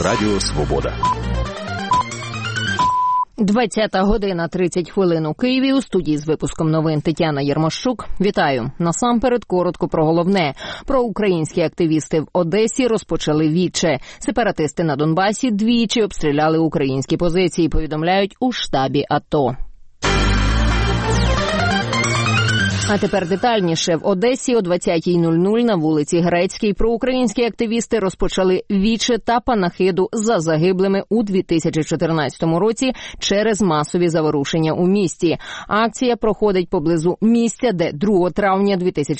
Радіо Свобода. 20:30 у Києві. У студії з випуском новин Тетяна Єрмощук. Вітаю. Насамперед коротко про головне. Проукраїнські активісти в Одесі розпочали віче. Сепаратисти на Донбасі двічі обстріляли українські позиції, повідомляють у штабі АТО. А тепер детальніше. В Одесі о 20:00 на вулиці Грецькій проукраїнські активісти розпочали віче та панахиду за загиблими у 2014 році через масові заворушення у місті. Акція проходить поблизу місця, де 2 травня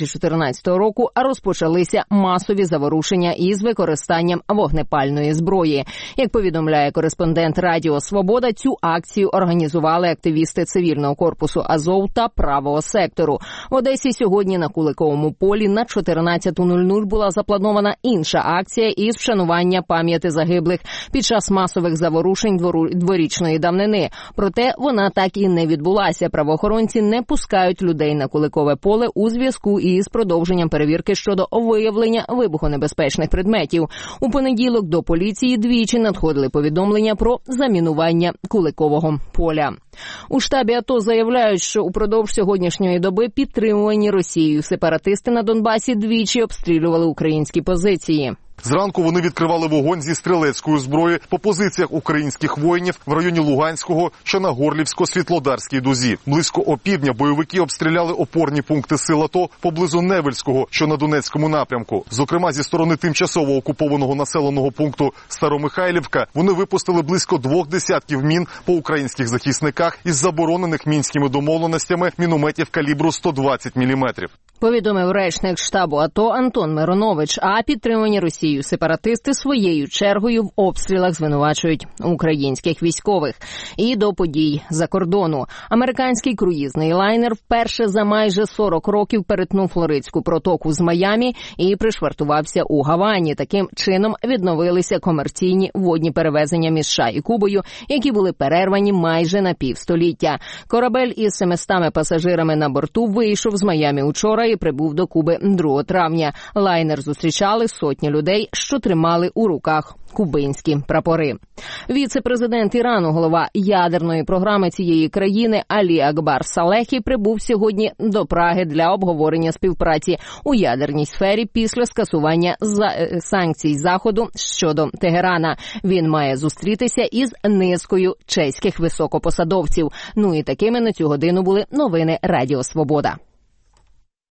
2014 року розпочалися масові заворушення із використанням вогнепальної зброї. Як повідомляє кореспондент Радіо Свобода, цю акцію організували активісти цивільного корпусу Азов та правого сектору. В Одесі сьогодні на Куликовому полі на 14:00 була запланована інша акція із вшанування пам'яті загиблих під час масових заворушень дворічної давнини. Проте вона так і не відбулася. Правоохоронці не пускають людей на Куликове поле у зв'язку із продовженням перевірки щодо виявлення вибухонебезпечних предметів. У понеділок до поліції двічі надходили повідомлення про замінування Куликового поля. У штабі АТО заявляють, що упродовж сьогоднішньої доби підтримувані Росією сепаратисти на Донбасі двічі обстрілювали українські позиції. Зранку вони відкривали вогонь зі стрілецької зброї по позиціях українських воїнів в районі Луганського, що на Горлівсько-Світлодарській дузі. Близько опівдня бойовики обстріляли опорні пункти сил АТО поблизу Невельського, що на Донецькому напрямку. Зокрема, зі сторони тимчасово окупованого населеного пункту Старомихайлівка вони випустили близько 2 десятків мін по українських захисниках із заборонених мінськими домовленостями мінометів калібру 120 мм. Повідомив речник штабу АТО Антон Миронович, а підтримані Росією сепаратисти своєю чергою в обстрілах звинувачують українських військових. І до подій за кордону. Американський круїзний лайнер вперше за майже 40 років перетнув Флоридську протоку з Майамі і пришвартувався у Гавані. Таким чином відновилися комерційні водні перевезення між США і Кубою, які були перервані майже на півстоліття. Корабель із 700 пасажирами на борту вийшов з Майамі учора і прибув до Куби 2 травня. Лайнер зустрічали сотні людей, що тримали у руках кубинські прапори. Віце-президент Ірану, голова ядерної програми цієї країни Алі Акбар Салехі прибув сьогодні до Праги для обговорення співпраці у ядерній сфері після скасування санкцій Заходу щодо Тегерана. Він має зустрітися із низкою чеських високопосадовців. Ну і такими на цю годину були новини Радіо Свобода.